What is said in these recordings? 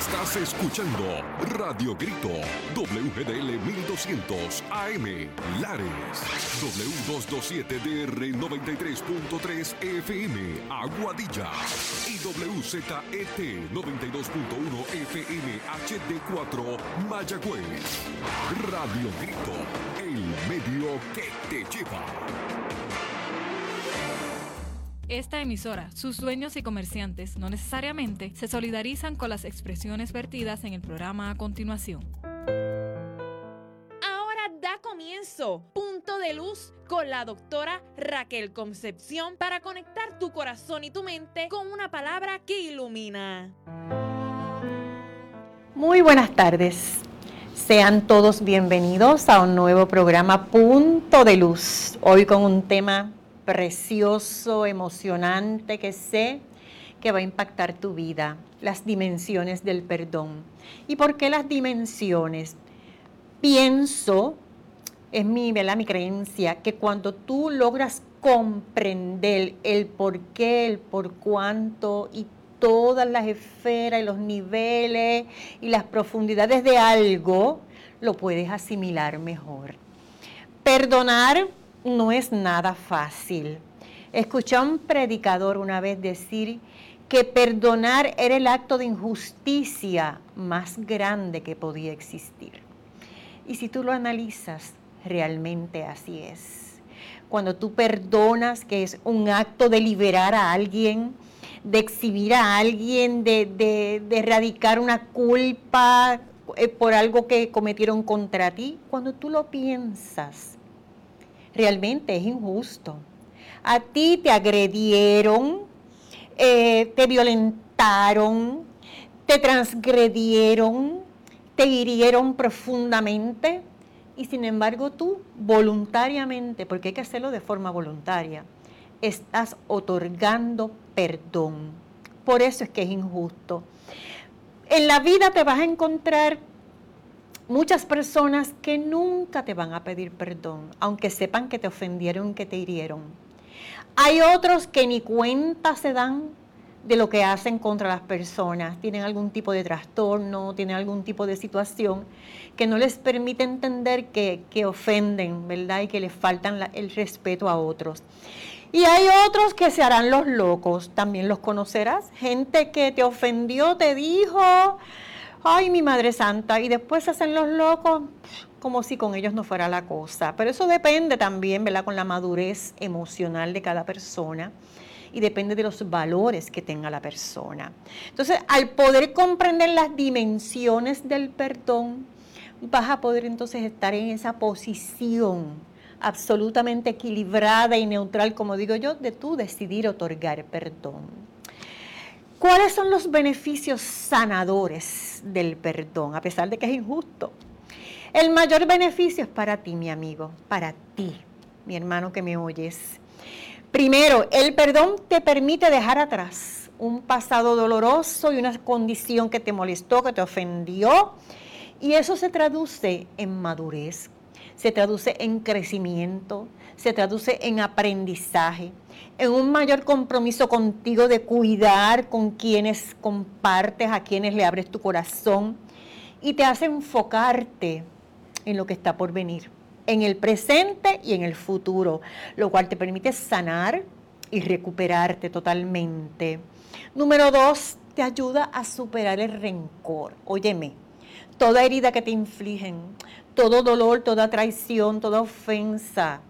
Estás escuchando Radio Grito, WGDL 1200 AM, Lares, W227DR 93.3 FM, Aguadilla, y WZET 92.1 FM HD4, Mayagüez. Radio Grito, el medio que te lleva. Esta emisora, sus dueños y comerciantes no necesariamente se solidarizan con las expresiones vertidas en el programa a continuación. Ahora da comienzo Punto de Luz con la doctora Raquel Concepción para conectar tu corazón y tu mente con una palabra que ilumina. Muy buenas tardes. Sean todos bienvenidos a un nuevo programa Punto de Luz. Hoy con un tema precioso, emocionante, que sé que va a impactar tu vida, las dimensiones del perdón. ¿Y por qué las dimensiones? Pienso, es mi creencia, que cuando tú logras comprender el por qué, el por cuánto y todas las esferas y los niveles y las profundidades de algo, lo puedes asimilar mejor. Perdonar no es nada fácil. Escuché a un predicador una vez decir que perdonar era el acto de injusticia más grande que podía existir. Y si tú lo analizas, realmente así es. Cuando tú perdonas, que es un acto de liberar a alguien, de exhibir a alguien, de erradicar una culpa por algo que cometieron contra ti, cuando tú lo piensas, realmente es injusto. A ti te agredieron, te violentaron, te transgredieron, te hirieron profundamente y sin embargo tú voluntariamente, porque hay que hacerlo de forma voluntaria, estás otorgando perdón. Por eso es que es injusto. En la vida te vas a encontrar muchas personas que nunca te van a pedir perdón, aunque sepan que te ofendieron, que te hirieron. Hay otros que ni cuenta se dan de lo que hacen contra las personas. Tienen algún tipo de trastorno, tienen algún tipo de situación que no les permite entender que ofenden, ¿verdad? Y que les faltan el respeto a otros. Y hay otros que se harán los locos, también los conocerás. Gente que te ofendió, te dijo, ay, mi Madre Santa, y después se hacen los locos como si con ellos no fuera la cosa. Pero eso depende también, ¿verdad?, con la madurez emocional de cada persona y depende de los valores que tenga la persona. Entonces, al poder comprender las dimensiones del perdón, vas a poder entonces estar en esa posición absolutamente equilibrada y neutral, como digo yo, de tú decidir otorgar perdón. ¿Cuáles son los beneficios sanadores del perdón, a pesar de que es injusto? El mayor beneficio es para ti, mi amigo, para ti, mi hermano que me oyes. Primero, el perdón te permite dejar atrás un pasado doloroso y una condición que te molestó, que te ofendió, y eso se traduce en madurez, se traduce en crecimiento, se traduce en aprendizaje, en un mayor compromiso contigo de cuidar con quienes compartes, a quienes le abres tu corazón, y te hace enfocarte en lo que está por venir, en el presente y en el futuro, lo cual te permite sanar y recuperarte totalmente. Número 2, te ayuda a superar el rencor. Óyeme, toda herida que te infligen, todo dolor, toda traición, toda ofensa,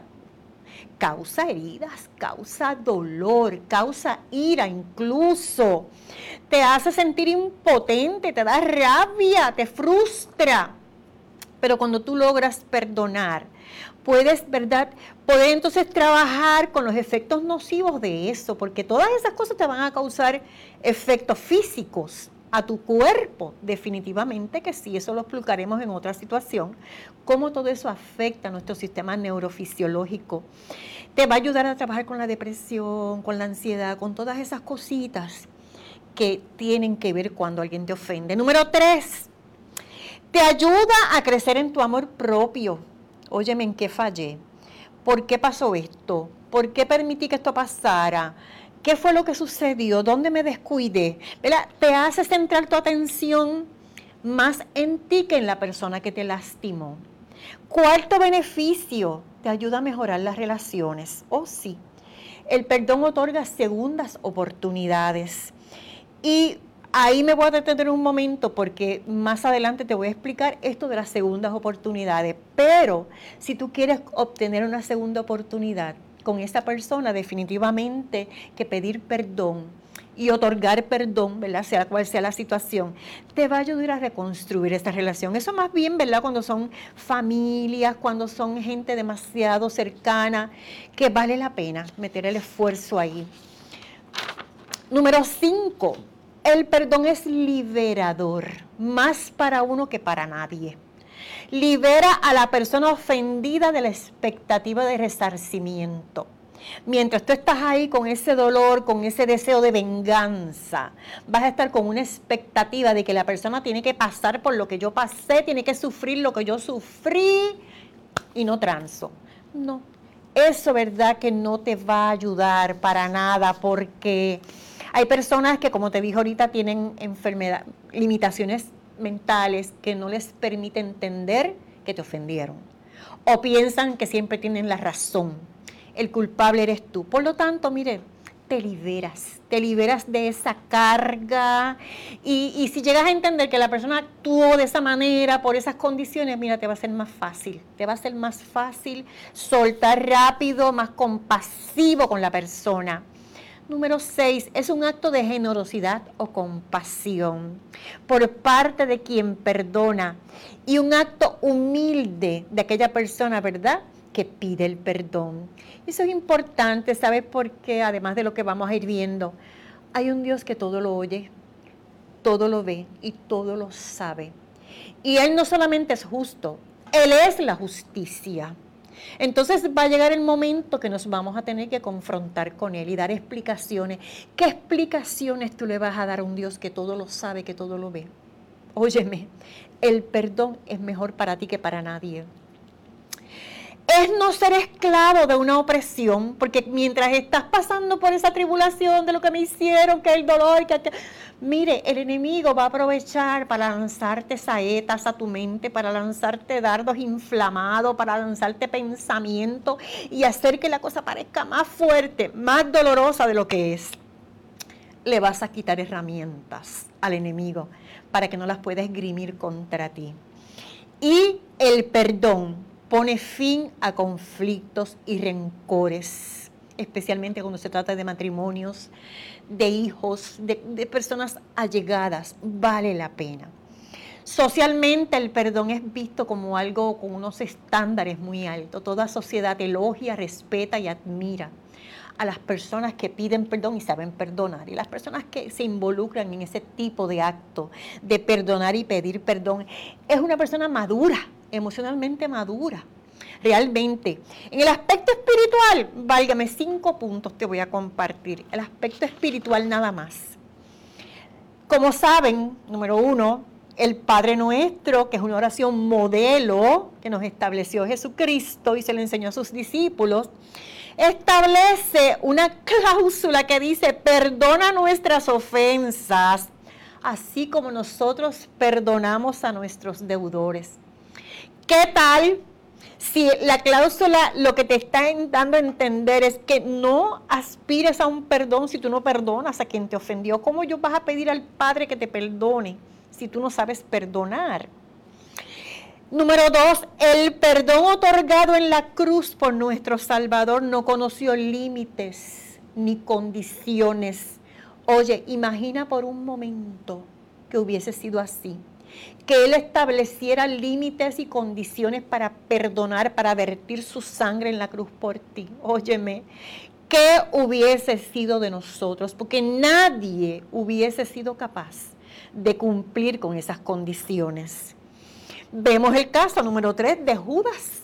causa heridas, causa dolor, causa ira incluso. Te hace sentir impotente, te da rabia, te frustra. Pero cuando tú logras perdonar, puedes, ¿verdad?, poder entonces trabajar con los efectos nocivos de eso, porque todas esas cosas te van a causar efectos físicos a tu cuerpo, definitivamente que sí, eso lo explicaremos en otra situación, cómo todo eso afecta a nuestro sistema neurofisiológico. Te va a ayudar a trabajar con la depresión, con la ansiedad, con todas esas cositas que tienen que ver cuando alguien te ofende. Número 3, te ayuda a crecer en tu amor propio. Óyeme, ¿en qué fallé? ¿Por qué pasó esto? ¿Por qué permití que esto pasara? ¿Qué fue lo que sucedió? ¿Dónde me descuidé? ¿Verdad? Te hace centrar tu atención más en ti que en la persona que te lastimó. Cuarto beneficio, te ayuda a mejorar las relaciones. Oh, sí. El perdón otorga segundas oportunidades. Y ahí me voy a detener un momento porque más adelante te voy a explicar esto de las segundas oportunidades. Pero si tú quieres obtener una segunda oportunidad con esa persona, definitivamente que pedir perdón y otorgar perdón, ¿verdad? Sea cual sea la situación, te va a ayudar a reconstruir esa relación. Eso más bien, ¿verdad? Cuando son familias, cuando son gente demasiado cercana, que vale la pena meter el esfuerzo ahí. Número 5, el perdón es liberador, más para uno que para nadie. Libera a la persona ofendida de la expectativa de resarcimiento. Mientras tú estás ahí con ese dolor, con ese deseo de venganza, vas a estar con una expectativa de que la persona tiene que pasar por lo que yo pasé, tiene que sufrir lo que yo sufrí y no transo. No, eso verdad que no te va a ayudar para nada porque hay personas que, como te dije ahorita, tienen enfermedad, limitaciones mentales que no les permite entender que te ofendieron o piensan que siempre tienen la razón. El culpable eres tú. Por lo tanto, mire, te liberas de esa carga y si llegas a entender que la persona actuó de esa manera, por esas condiciones, mira, te va a ser más fácil. Te va a ser más fácil soltar rápido, más compasivo con la persona. Número 6, es un acto de generosidad o compasión por parte de quien perdona y un acto humilde de aquella persona, ¿verdad?, que pide el perdón. Eso es importante, ¿sabes por qué? Además de lo que vamos a ir viendo, hay un Dios que todo lo oye, todo lo ve y todo lo sabe. Y Él no solamente es justo, Él es la justicia. Entonces va a llegar el momento que nos vamos a tener que confrontar con Él y dar explicaciones. ¿Qué explicaciones tú le vas a dar a un Dios que todo lo sabe, que todo lo ve? Óyeme, el perdón es mejor para ti que para nadie. Es no ser esclavo de una opresión, porque mientras estás pasando por esa tribulación de lo que me hicieron, que el dolor, mire, el enemigo va a aprovechar para lanzarte saetas a tu mente, para lanzarte dardos inflamados, para lanzarte pensamientos y hacer que la cosa parezca más fuerte, más dolorosa de lo que es. Le vas a quitar herramientas al enemigo para que no las pueda esgrimir contra ti. Y el perdón pone fin a conflictos y rencores, especialmente cuando se trata de matrimonios, de hijos, de personas allegadas. Vale la pena. Socialmente el perdón es visto como algo con unos estándares muy altos. Toda sociedad elogia, respeta y admira a las personas que piden perdón y saben perdonar. Y las personas que se involucran en ese tipo de acto de perdonar y pedir perdón es una persona madura, emocionalmente madura, realmente. En el aspecto espiritual, válgame, 5 puntos te voy a compartir. El aspecto espiritual nada más. Como saben, número 1, el Padre Nuestro, que es una oración modelo que nos estableció Jesucristo y se le enseñó a sus discípulos, establece una cláusula que dice: perdona nuestras ofensas, así como nosotros perdonamos a nuestros deudores. ¿Qué tal si la cláusula lo que te está dando a entender es que no aspires a un perdón si tú no perdonas a quien te ofendió? ¿Cómo yo vas a pedir al Padre que te perdone si tú no sabes perdonar? Número 2, el perdón otorgado en la cruz por nuestro Salvador no conoció límites ni condiciones. Oye, imagina por un momento que hubiese sido así, que Él estableciera límites y condiciones para perdonar, para vertir su sangre en la cruz por ti. Óyeme, ¿qué hubiese sido de nosotros? Porque nadie hubiese sido capaz de cumplir con esas condiciones. Vemos el caso número 3 de Judas.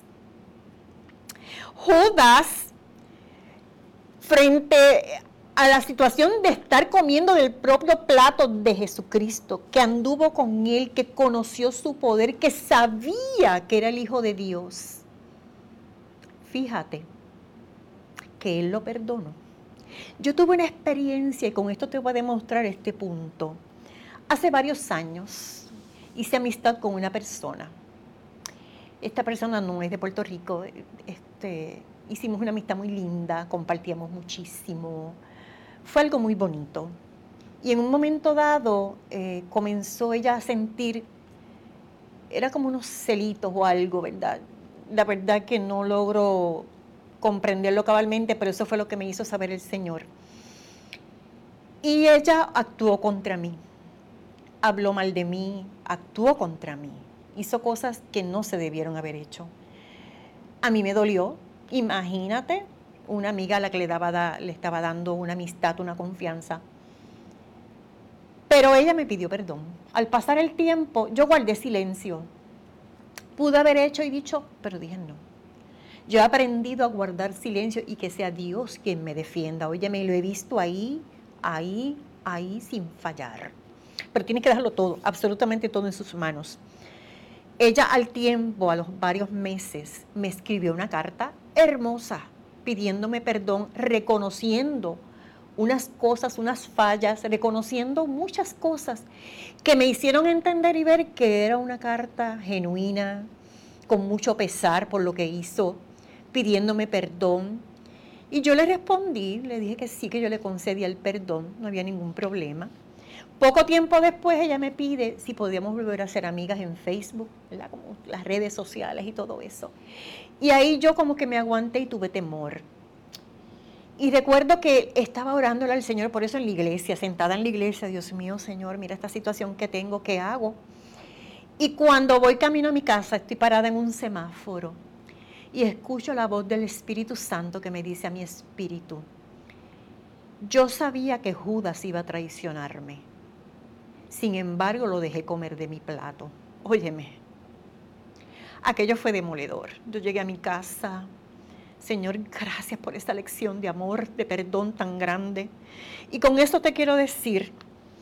Judas, frente a la situación de estar comiendo del propio plato de Jesucristo, que anduvo con Él, que conoció su poder, que sabía que era el Hijo de Dios. Fíjate que Él lo perdonó. Yo tuve una experiencia, y con esto te voy a demostrar este punto. Hace varios años hice amistad con una persona. Esta persona no es de Puerto Rico. Hicimos una amistad muy linda, compartíamos muchísimo. Fue algo muy bonito. Y en un momento dado comenzó ella a sentir, era como unos celitos o algo, ¿verdad? La verdad que no logro comprenderlo cabalmente, pero eso fue lo que me hizo saber el Señor. Y ella actuó contra mí, habló mal de mí, actuó contra mí, hizo cosas que no se debieron haber hecho. A mí me dolió, imagínate, una amiga a la que le estaba dando una amistad, una confianza. Pero ella me pidió perdón. Al pasar el tiempo, yo guardé silencio. Pude haber hecho y dicho, pero dije no. Yo he aprendido a guardar silencio y que sea Dios quien me defienda. Oye, me lo he visto ahí, sin fallar. Pero tiene que dejarlo todo, absolutamente todo en sus manos. Ella al tiempo, a los varios meses, me escribió una carta hermosa, pidiéndome perdón, reconociendo unas cosas, unas fallas, reconociendo muchas cosas que me hicieron entender y ver que era una carta genuina, con mucho pesar por lo que hizo, pidiéndome perdón. Y yo le respondí, le dije que sí, que yo le concedía el perdón, no había ningún problema. Poco tiempo después ella me pide si podíamos volver a ser amigas en Facebook, ¿verdad? Como las redes sociales y todo eso. Y ahí yo como que me aguanté y tuve temor. Y recuerdo que estaba orándole al Señor, por eso en la iglesia, sentada en la iglesia, Dios mío, Señor, mira esta situación que tengo, ¿qué hago? Y cuando voy camino a mi casa, estoy parada en un semáforo y escucho la voz del Espíritu Santo que me dice a mi espíritu, yo sabía que Judas iba a traicionarme, sin embargo lo dejé comer de mi plato. Óyeme, aquello fue demoledor. Yo llegué a mi casa, Señor, gracias por esta lección de amor, de perdón tan grande. Y con esto te quiero decir,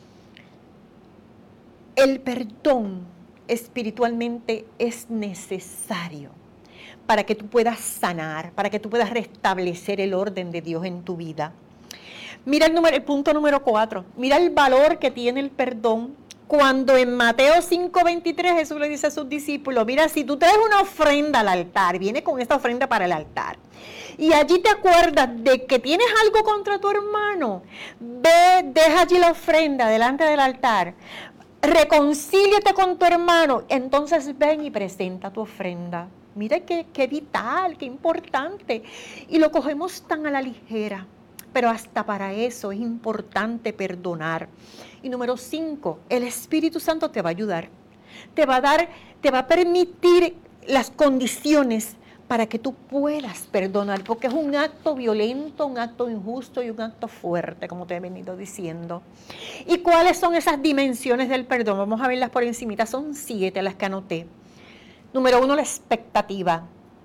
el perdón espiritualmente es necesario para que tú puedas sanar, para que tú puedas restablecer el orden de Dios en tu vida. Mira el punto número 4, mira el valor que tiene el perdón. Cuando en Mateo 5:23 Jesús le dice a sus discípulos, mira, si tú traes una ofrenda al altar, viene con esta ofrenda para el altar, y allí te acuerdas de que tienes algo contra tu hermano, ve, deja allí la ofrenda delante del altar, reconcíliate con tu hermano, entonces ven y presenta tu ofrenda. Mira qué vital, qué importante, y lo cogemos tan a la ligera. Pero hasta para eso es importante perdonar. Y número 5, el Espíritu Santo te va a ayudar. Te va a permitir las condiciones para que tú puedas perdonar, porque es un acto violento, un acto injusto y un acto fuerte, como te he venido diciendo. ¿Y cuáles son esas dimensiones del perdón? Vamos a verlas por encimita, son 7 las que anoté. Número 1, la expectativa.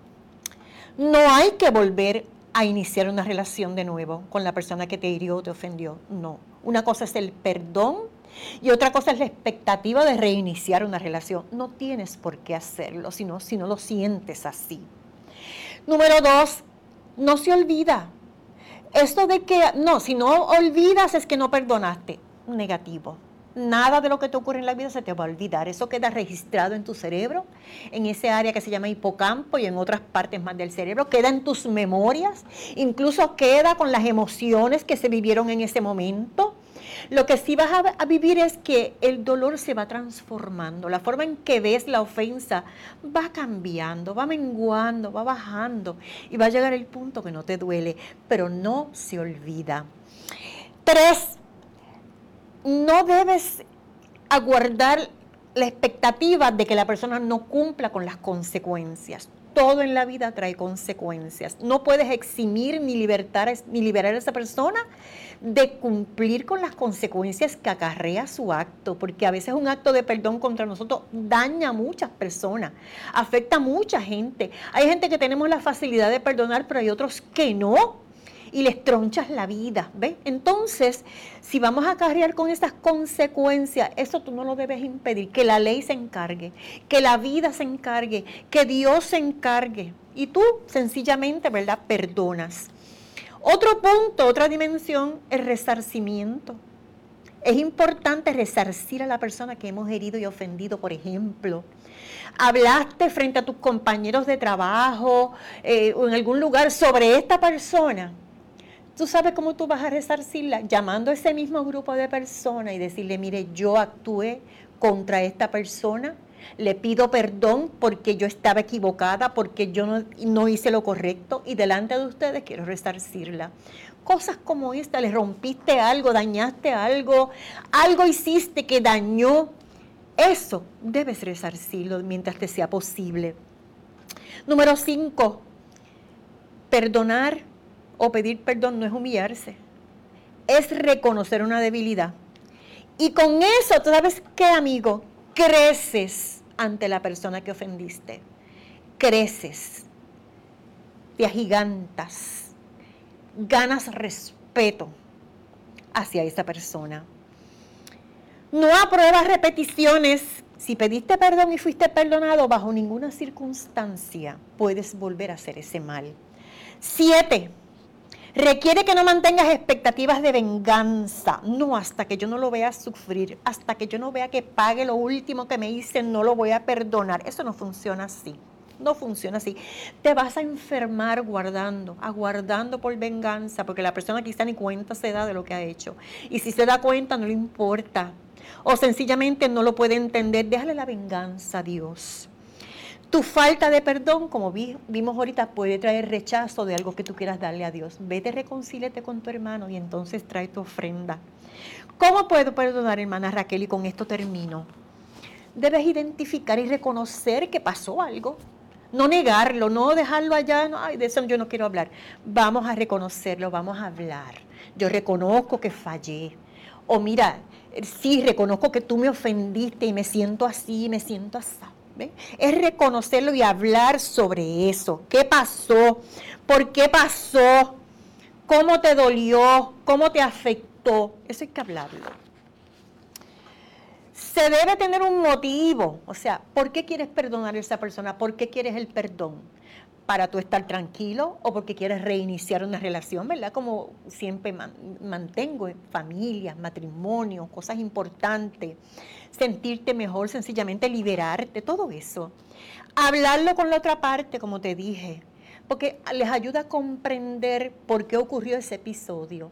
No hay que volver a iniciar una relación de nuevo con la persona que te hirió o te ofendió. No. Una cosa es el perdón y otra cosa es la expectativa de reiniciar una relación. No tienes por qué hacerlo si no lo sientes así. Número 2, no se olvida. Esto de que, no, si no olvidas es que no perdonaste. Negativo. Nada de lo que te ocurre en la vida se te va a olvidar. Eso queda registrado en tu cerebro, en ese área que se llama hipocampo y en otras partes más del cerebro. Queda en tus memorias, incluso queda con las emociones que se vivieron en ese momento. Lo que sí vas a vivir es que el dolor se va transformando. La forma en que ves la ofensa va cambiando, va menguando, va bajando y va a llegar el punto que no te duele, pero no se olvida. 3. No debes aguardar la expectativa de que la persona no cumpla con las consecuencias. Todo en la vida trae consecuencias. No puedes eximir ni liberar a esa persona de cumplir con las consecuencias que acarrea su acto, porque a veces un acto de perdón contra nosotros daña a muchas personas, afecta a mucha gente. Hay gente que tenemos la facilidad de perdonar, pero hay otros que no. Y les tronchas la vida, ¿ves? Entonces, si vamos a acarrear con esas consecuencias, eso tú no lo debes impedir, que la ley se encargue, que la vida se encargue, que Dios se encargue. Y tú, sencillamente, ¿verdad?, perdonas. Otro punto, otra dimensión, el resarcimiento. Es importante resarcir a la persona que hemos herido y ofendido. Por ejemplo, hablaste frente a tus compañeros de trabajo o en algún lugar sobre esta persona. ¿Tú sabes cómo tú vas a resarcirla? Llamando a ese mismo grupo de personas y decirle, mire, yo actué contra esta persona, le pido perdón porque yo estaba equivocada, porque yo no hice lo correcto y delante de ustedes quiero resarcirla. Cosas como esta, le rompiste algo, dañaste algo hiciste que dañó. Eso debes resarcirlo mientras te sea posible. Número 5, perdonar o pedir perdón no es humillarse, es reconocer una debilidad. Y con eso, ¿tú sabes qué, amigo? Creces ante la persona que ofendiste. Creces, te agigantas, ganas respeto hacia esa persona. No apruebas repeticiones. Si pediste perdón y fuiste perdonado, bajo ninguna circunstancia puedes volver a hacer ese mal. 7. Requiere que no mantengas expectativas de venganza. No, hasta que yo no lo vea sufrir, hasta que yo no vea que pague lo último que me hice, no lo voy a perdonar. Eso no funciona así. No funciona así. Te vas a enfermar aguardando por venganza, porque la persona quizá ni cuenta se da de lo que ha hecho. Y si se da cuenta, no le importa. O sencillamente no lo puede entender. Déjale la venganza a Dios. Tu falta de perdón, como vimos ahorita, puede traer rechazo de algo que tú quieras darle a Dios. Vete, reconcíliate con tu hermano y entonces trae tu ofrenda. ¿Cómo puedo perdonar, hermana Raquel? Y con esto termino. Debes identificar y reconocer que pasó algo. No negarlo, no dejarlo allá. No, ay, de eso yo no quiero hablar. Vamos a reconocerlo, vamos a hablar. Yo reconozco que fallé. O mira, sí, reconozco que tú me ofendiste y me siento así, me siento así. ¿Ve? Es reconocerlo y hablar sobre eso. ¿Qué pasó? ¿Por qué pasó? ¿Cómo te dolió? ¿Cómo te afectó? Eso hay que hablarlo. Se debe tener un motivo. O sea, ¿por qué quieres perdonar a esa persona? ¿Por qué quieres el perdón? ¿Para tú estar tranquilo o porque quieres reiniciar una relación, verdad? Como siempre mantengo en familias, matrimonios, cosas importantes. Sentirte mejor, sencillamente liberarte, todo eso. Hablarlo con la otra parte, como te dije, porque les ayuda a comprender por qué ocurrió ese episodio.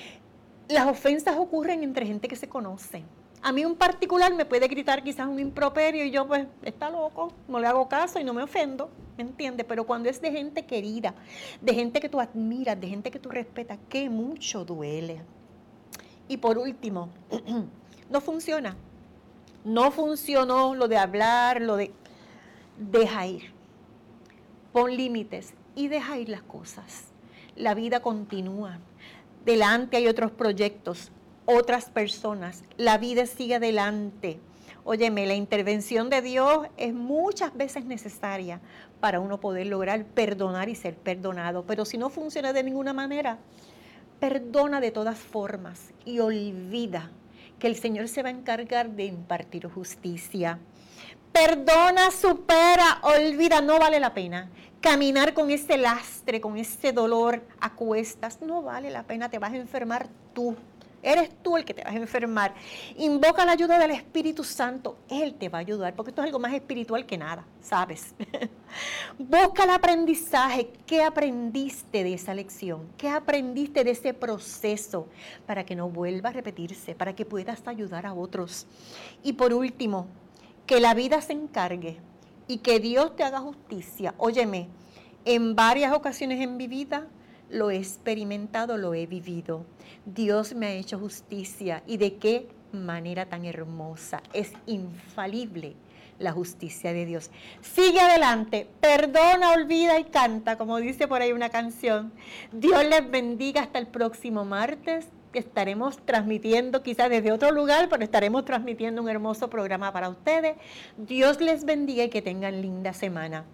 Las ofensas ocurren entre gente que se conoce. A mí un particular me puede gritar quizás un improperio y yo pues, está loco, no le hago caso y no me ofendo, ¿me entiendes? Pero cuando es de gente querida, de gente que tú admiras, de gente que tú respetas, que mucho duele. Y por último, no funciona. No funcionó lo de hablar, lo de... Deja ir. Pon límites y deja ir las cosas. La vida continúa. Delante hay otros proyectos, otras personas. La vida sigue adelante. Óyeme, la intervención de Dios es muchas veces necesaria para uno poder lograr perdonar y ser perdonado. Pero si no funciona de ninguna manera, perdona de todas formas y olvida que el Señor se va a encargar de impartir justicia. Perdona, supera, olvida, no vale la pena. Caminar con ese lastre, con ese dolor a cuestas, no vale la pena, te vas a enfermar tú. Eres tú el que te vas a enfermar. Invoca la ayuda del Espíritu Santo. Él te va a ayudar, porque esto es algo más espiritual que nada, ¿sabes? Busca el aprendizaje. ¿Qué aprendiste de esa lección? ¿Qué aprendiste de ese proceso? Para que no vuelva a repetirse, para que puedas ayudar a otros. Y por último, que la vida se encargue y que Dios te haga justicia. Óyeme, en varias ocasiones en mi vida lo he experimentado, lo he vivido. Dios me ha hecho justicia y de qué manera tan hermosa. Es infalible la justicia de Dios. Sigue adelante, perdona, olvida y canta, como dice por ahí una canción. Dios les bendiga hasta el próximo martes. Estaremos transmitiendo quizás desde otro lugar, pero estaremos transmitiendo un hermoso programa para ustedes. Dios les bendiga y que tengan linda semana.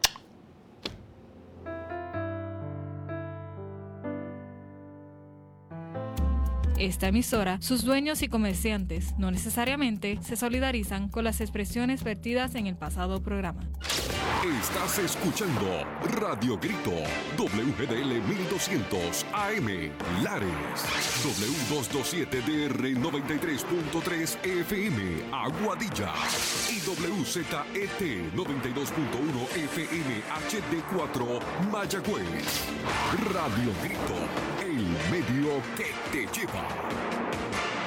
Esta emisora, sus dueños y comerciantes no necesariamente se solidarizan con las expresiones vertidas en el pasado programa. Estás escuchando Radio Grito, WGDL 1200 AM, Lares, W227DR 93.3 FM, Aguadilla, y WZET 92.1 FM HD4, Mayagüez. Radio Grito, el medio que te lleva.